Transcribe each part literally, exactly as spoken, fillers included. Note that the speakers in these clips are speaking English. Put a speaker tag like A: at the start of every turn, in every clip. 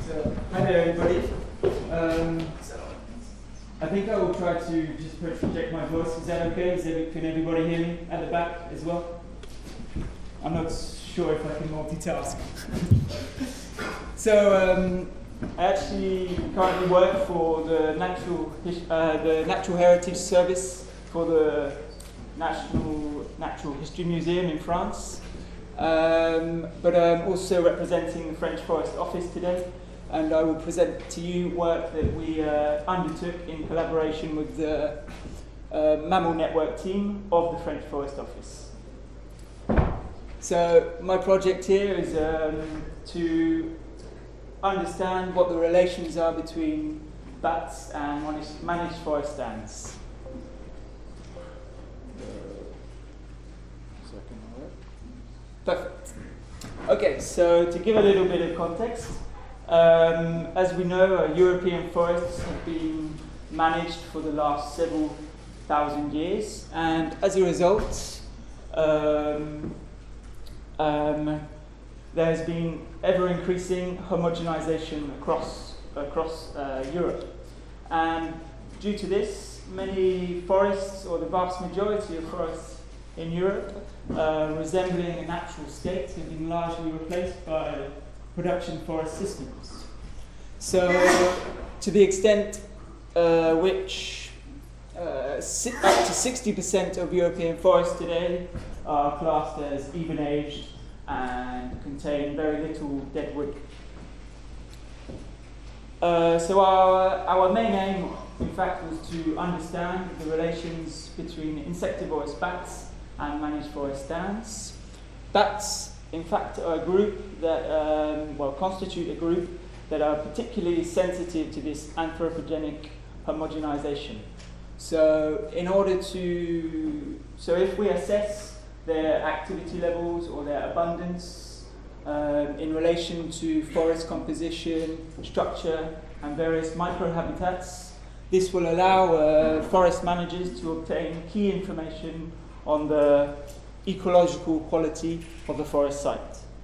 A: So, hi there everybody. Um, I think I will try to just project my voice. Is that okay? Is there, can everybody hear me at the back as well? I'm not sure if I can multitask. So um, I actually currently work for the Natural uh, the Natural Heritage Service for the National Natural History Museum in France. Um, but I'm also representing the French Forest Office today, and I will present to you work that we uh, undertook in collaboration with the uh, Mammal Network team of the French Forest Office. So my project here is um, to understand what the relations are between bats and managed, managed forest stands. Perfect. Okay, so to give a little bit of context, um, as we know, uh, European forests have been managed for the last several thousand years, and as a result, um, um, there has been ever-increasing homogenization across, across uh, Europe. And due to this, many forests, or the vast majority of forests in Europe, uh, resembling a natural state, have been largely replaced by production forest systems. So, to the extent uh, which uh, si up to sixty percent of European forests today are classed as even-aged and contain very little dead wood. Uh, so our, our main aim, in fact, was to understand the relations between insectivorous bats and managed forest stands. Bats, in fact, are a group that, um, well, constitute a group that are particularly sensitive to this anthropogenic homogenization. So in order to, so if we assess their activity levels or their abundance um, in relation to forest composition, structure, and various microhabitats, this will allow uh, forest managers to obtain key information on the ecological quality of the forest site.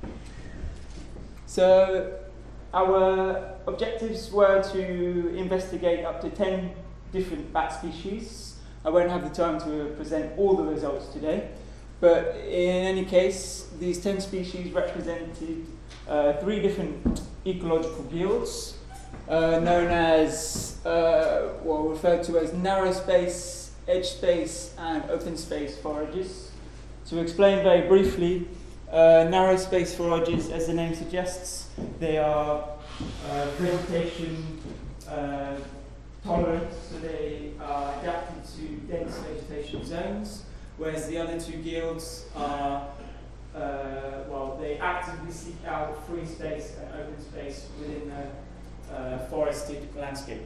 A: So our objectives were to investigate up to ten different bat species. I won't have the time to present all the results today, but in any case, these ten species represented uh, three different ecological guilds, uh, known as, uh, well, referred to as narrow space, edge space, and open space forages. To explain very briefly, uh, narrow space forages, as the name suggests, they are uh, vegetation uh, tolerant, so they are adapted to dense vegetation zones, whereas the other two guilds are, uh, well, they actively seek out free space and open space within the uh, forested landscape.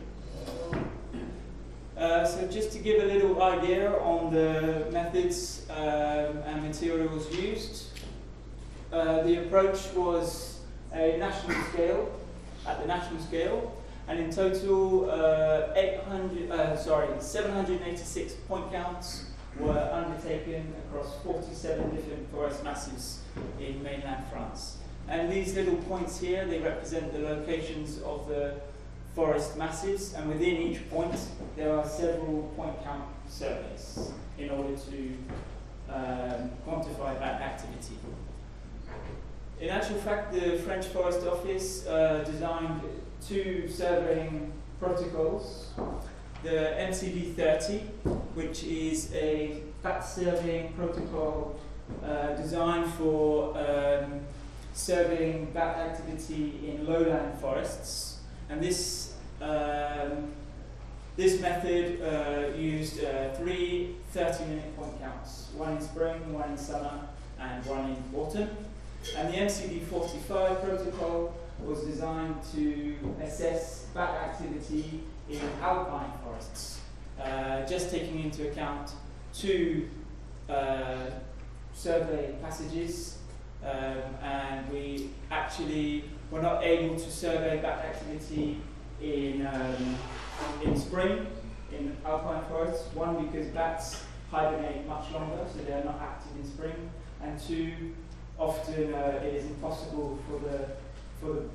A: Uh, so just to give a little idea on the methods um, and materials used, uh, the approach was a national scale, at the national scale, and in total, uh, eight hundred, uh, sorry, seven hundred eighty-six point counts were undertaken across forty-seven different forest masses in mainland France. And these little points here, they represent the locations of the forest masses, and within each point there are several point count surveys in order to um, quantify that activity. In actual fact, the French Forest Office uh, designed two surveying protocols. The M C D thirty, which is a bat surveying protocol uh, designed for um, surveying bat activity in lowland forests. And this um, this method uh, used uh, three thirty-minute point counts, one in spring, one in summer, and one in autumn. And the M C D forty-five protocol was designed to assess bat activity in alpine forests, uh, just taking into account two uh, survey passages, um, and we actually were not able to survey bat activity in, um, in spring in alpine forests. One, because bats hibernate much longer, so they are not active in spring, and two, often uh, it is impossible for the, for the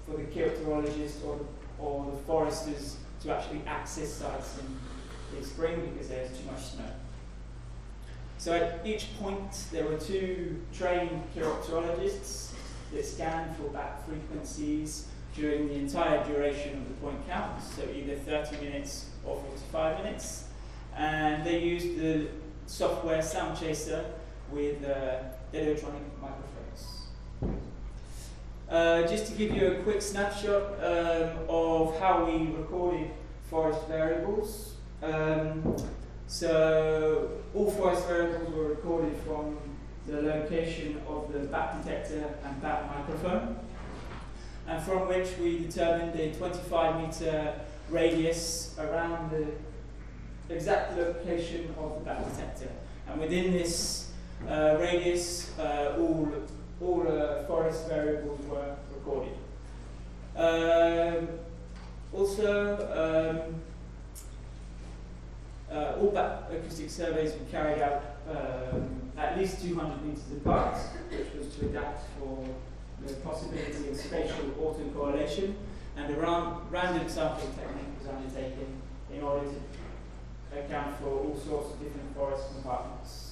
A: for the characterologists or, or the foresters to actually access sites in, in spring because there's too much snow. So at each point there were two trained characterologists that scanned for bat frequencies during the entire duration of the point count, so either thirty minutes or forty-five minutes. And they used the software Soundchaser with uh, Deleotronic microphones. Uh, just to give you a quick snapshot um, of how we recorded forest variables. Um, so all forest variables were recorded from the location of the bat detector and bat microphone, and from which we determined a twenty-five meter radius around the exact location of the bat detector. And within this uh, radius, uh, all, all uh, forest variables were recorded. Um, also, um, uh, all bat acoustic surveys were carried out um, at least two hundred meters apart, which was to adapt for the possibility of spatial autocorrelation, and a ran random sampling technique was undertaken in order to account for all sorts of different forest compartments.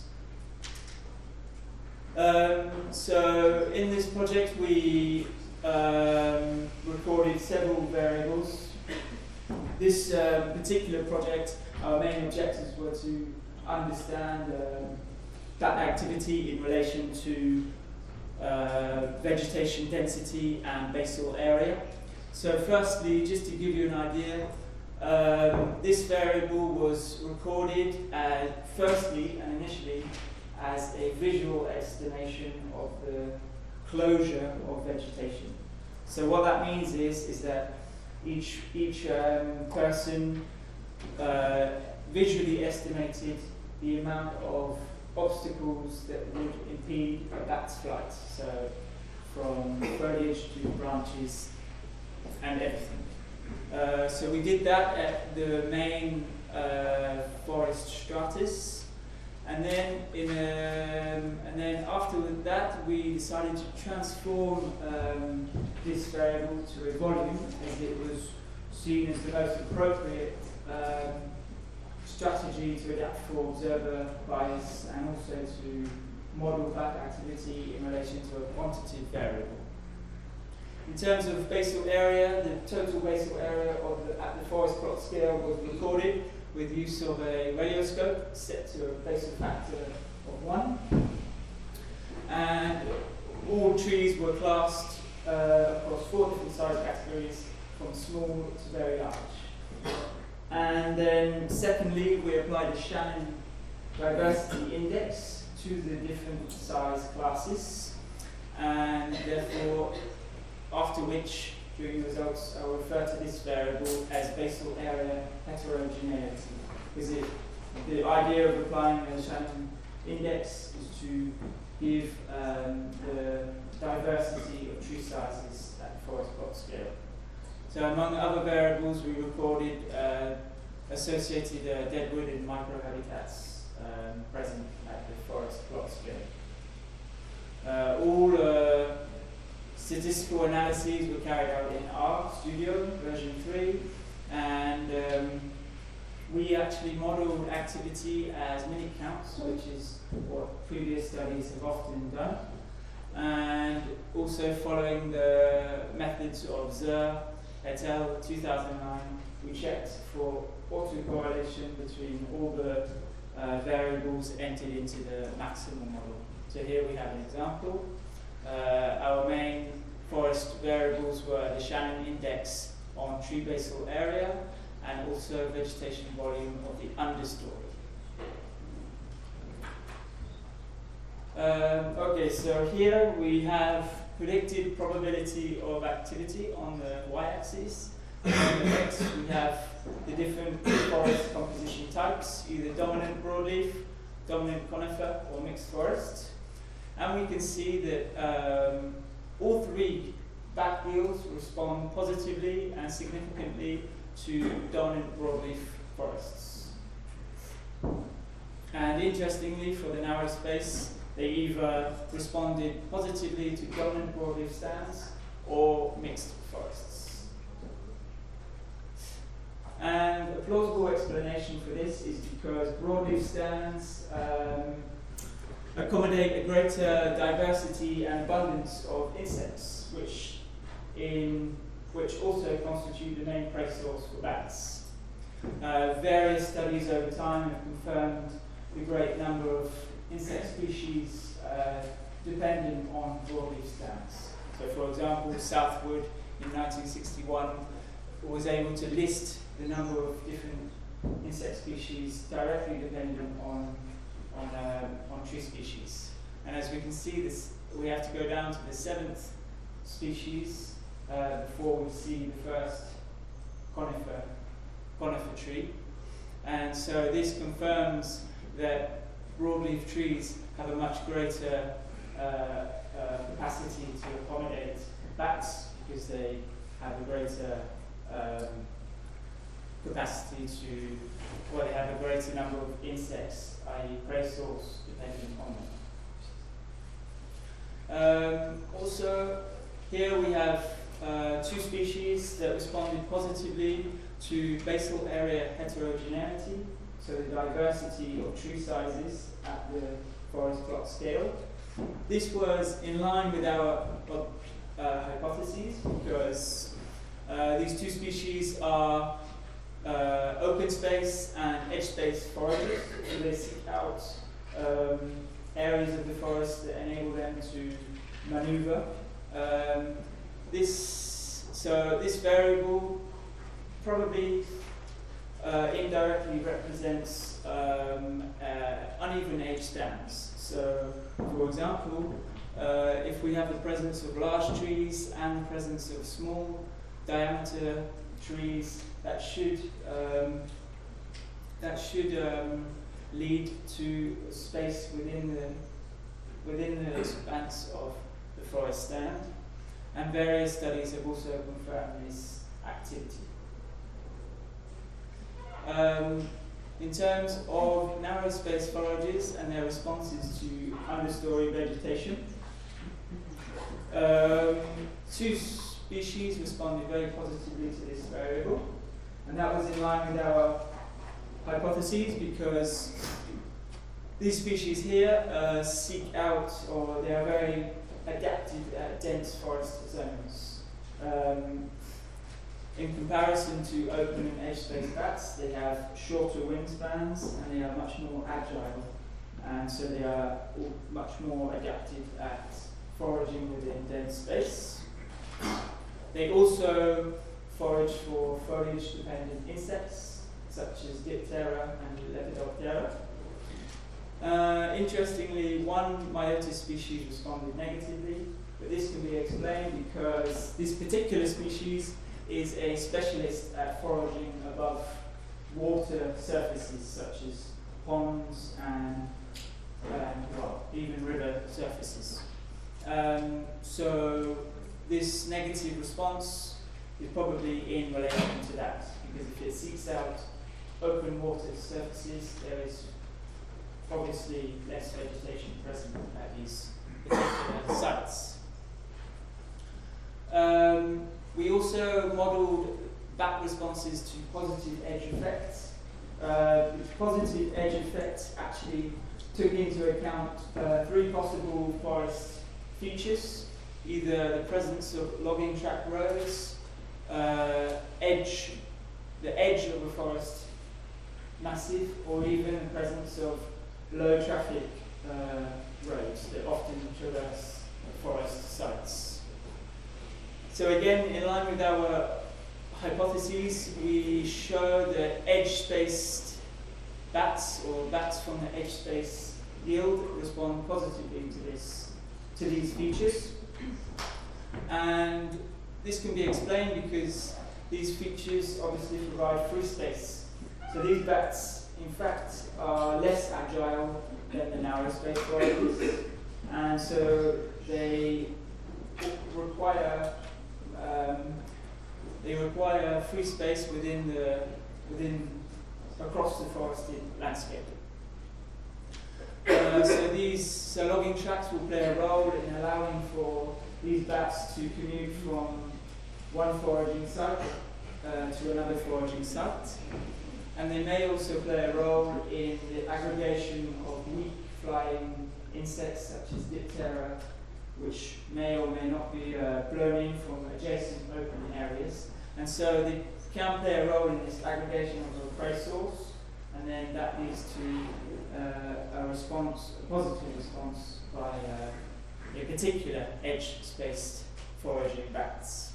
A: Um, so in this project we um, recorded several variables. This uh, particular project, our main objectives were to understand uh, bat activity in relation to uh, vegetation density and basal area. So firstly, just to give you an idea, um, this variable was recorded as, firstly and initially as a visual estimation of the closure of vegetation. So what that means is, is that each, each um, person uh, visually estimated the amount of obstacles that would impede a bat's flight, so from foliage to branches and everything. Uh, so we did that at the main uh, forest stratus, and then in um, and then after that we decided to transform um, this variable to a volume, as it was seen as the most appropriate um, strategy to adapt for observer bias and also to model bat activity in relation to a quantitative variable. In terms of basal area, the total basal area of the, at the forest plot scale was recorded with use of a radioscope set to a basal factor of one. And all trees were classed uh, across four different size categories, from small to very large. And then secondly, we applied a Shannon diversity index to the different size classes, and therefore, after which, during the results, I will refer to this variable as basal area heterogeneity, because it, the idea of applying a Shannon index is to give um, the diversity of tree sizes at the forest plot scale. So among other variables, we recorded uh, associated uh, deadwood and microhabitats um, present at the forest plot scale. Uh, all uh, statistical analyses were carried out in R Studio version three, and um, we actually modeled activity as minute counts, which is what previous studies have often done, and also following the methods of Zer et al. two thousand nine, we checked for autocorrelation between all the uh, variables entered into the maximal model. So here we have an example. Uh, our main forest variables were the Shannon index on tree basal area and also vegetation volume of the understory. Um, okay, so here we have predicted probability of activity on the y-axis. On the x, we have the different forest composition types, either dominant broadleaf, dominant conifer, or mixed forest. And we can see that um, all three bat wheels respond positively and significantly to dominant broadleaf forests. And interestingly, for the narrow space, they either responded positively to dominant broadleaf stands or mixed forests. And a plausible explanation for this is because broadleaf stands um, accommodate a greater diversity and abundance of insects, which in which also constitute the main prey source for bats. Uh, various studies over time have confirmed the great number of insect species uh, dependent on broadleaf stands. So, for example, Southwood in nineteen sixty-one was able to list the number of different insect species directly dependent on on, uh, on tree species. And as we can see, this we have to go down to the seventh species uh, before we see the first conifer conifer tree. And so this confirms that broadleaf trees have a much greater uh, uh, capacity to accommodate bats because they have a greater um, capacity to, well, they have a greater number of insects, that is prey source, depending on them. Um, also, here we have uh, two species that responded positively to basal area heterogeneity, so the diversity of tree sizes at the forest plot scale. This was in line with our uh, hypotheses because uh, these two species are uh, open space and edge space foragers, so they seek out um, areas of the forest that enable them to maneuver. Um, this, so this variable probably uh, indirectly represents um, uh, uneven age stands. So, for example, uh, if we have the presence of large trees and the presence of small diameter trees, that should um, that should um, lead to space within the within the expanse of the forest stand. And various studies have also confirmed this activity. Um, in terms of narrow space foragers and their responses to understory vegetation, um, two species responded very positively to this variable, and that was in line with our hypotheses because these species here uh, seek out, or they are very adapted at dense forest zones. Um, in comparison to open and edge space bats, they have shorter wingspans and they are much more agile, and so they are much more adapted at foraging within dense space. They also forage for foliage-dependent insects such as Diptera and Lepidoptera. Uh, interestingly, one Myotis species responded negatively, but this can be explained because this particular species is a specialist at foraging above water surfaces such as ponds and, and well, even river surfaces. Um, so this negative response is probably in relation to that, because if it seeks out open water surfaces, there is obviously less vegetation present at these particular sites. Um, we also modelled bat responses to positive edge effects. Uh, the positive edge effects actually took into account uh, three possible forest features: either the presence of logging track roads, uh, edge, the edge of a forest massive, or even the presence of low traffic uh, roads that often traverse forest sites. So again, in line with our hypotheses, we show that edge-spaced bats, or bats from the edge space yield, respond positively to this, to these features. And this can be explained because these features obviously provide free space. So these bats, in fact, are less agile than the narrow space foragers, and so they require um, they require free space within the within across the forested landscape. Uh, so these so logging tracks will play a role in allowing for these bats to commute from one foraging site uh, to another foraging site. And they may also play a role in the aggregation of weak flying insects such as Diptera, which may or may not be uh, blown in from adjacent open areas. And so they can play a role in this aggregation of a prey source, and then that leads to uh, a response, a positive response by uh, a particular edge-spaced foraging bats.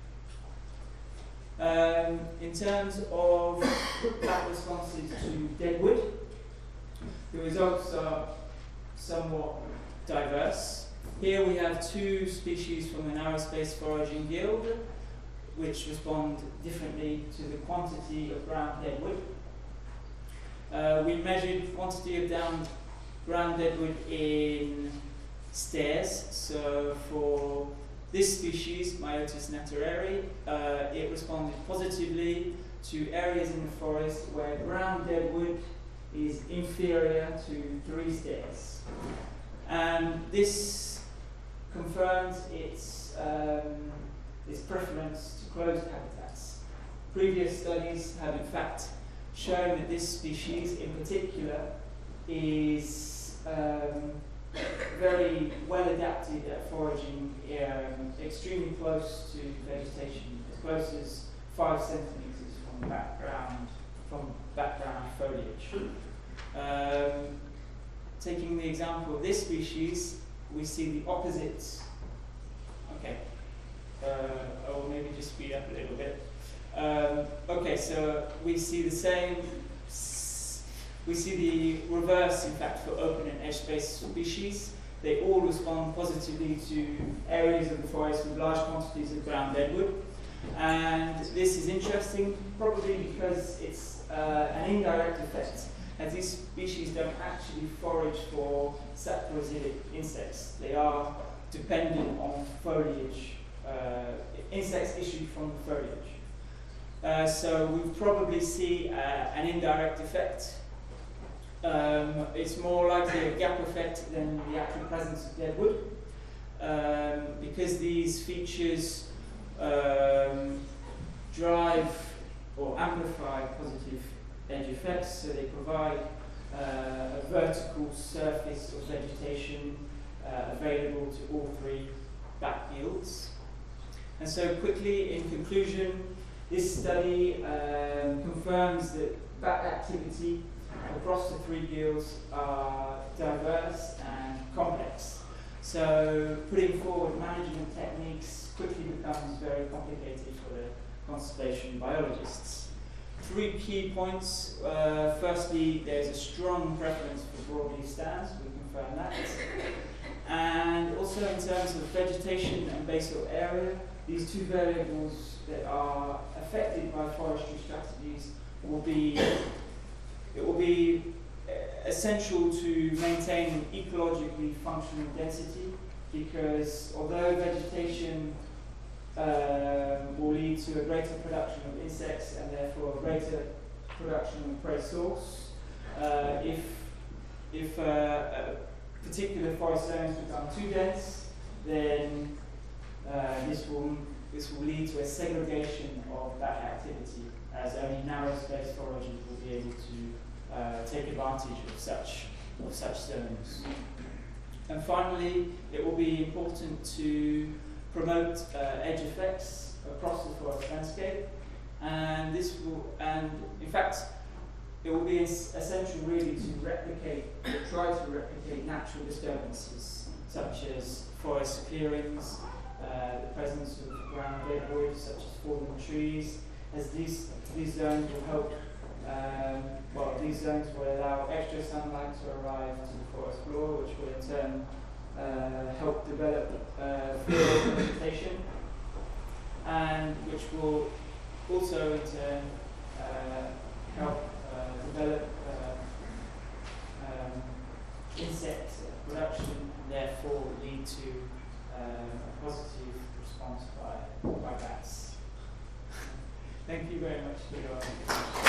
A: Um, in terms of bat responses to deadwood, the results are somewhat diverse. Here we have two species from the narrow space foraging guild, which respond differently to the quantity of ground deadwood. Uh, we measured quantity of down ground deadwood in stairs. So for this species, Myotis natureri, uh, it responded positively to areas in the forest where ground deadwood is inferior to three stairs. And this confirms its, um, its preference to closed habitats. Previous studies have in fact shown that this species in particular is um, very well adapted at foraging um, extremely close to vegetation, as close as five centimeters from background, from background foliage. Um, taking the example of this species, we see the opposite. Okay, uh, I will maybe just speed up a little bit. Um, okay, so we see the same. We see the reverse, in fact, for open and edge-spaced species. They all respond positively to areas of the forest with large quantities of ground deadwood. And this is interesting, probably because it's uh, an indirect effect, as these species don't actually forage for saprophilic insects. They are dependent on foliage, uh, insects issued from the foliage. Uh, so we probably see uh, an indirect effect. Um, it's more likely a gap effect than the actual presence of deadwood, um, because these features um, drive or amplify positive edge effects, so they provide uh, a vertical surface of vegetation uh, available to all three bat guilds. And so quickly, in conclusion, this study um, confirms that bat activity across the three guilds are diverse and complex. So putting forward management techniques quickly becomes very complicated for the conservation biologists. Three key points. Uh, firstly, there's a strong preference for broadleaf stands, we confirm that. And also in terms of vegetation and basal area, these two variables that are affected by forestry strategies will be It will be essential to maintain ecologically functional density, because although vegetation um, will lead to a greater production of insects and therefore a greater production of prey source, uh, if, if uh, a particular forest zones become too dense, then uh, this, will, this will lead to a segregation of that activity, as only narrow space foragers will be able to uh, take advantage of such, of such zones. And finally, it will be important to promote uh, edge effects across the forest landscape, and this will, and in fact, it will be es essential really to replicate, or try to replicate natural disturbances, such as forest clearings, uh, the presence of ground deadwood, such as fallen trees, as these, these zones will help, um, well, these zones will allow extra sunlight to arrive to the forest floor, which will in turn uh, help develop uh, field vegetation, and which will also in turn uh, help uh, develop uh, um, insect production, and therefore lead to uh, a positive response by, by bats. Thank you very much for your attention.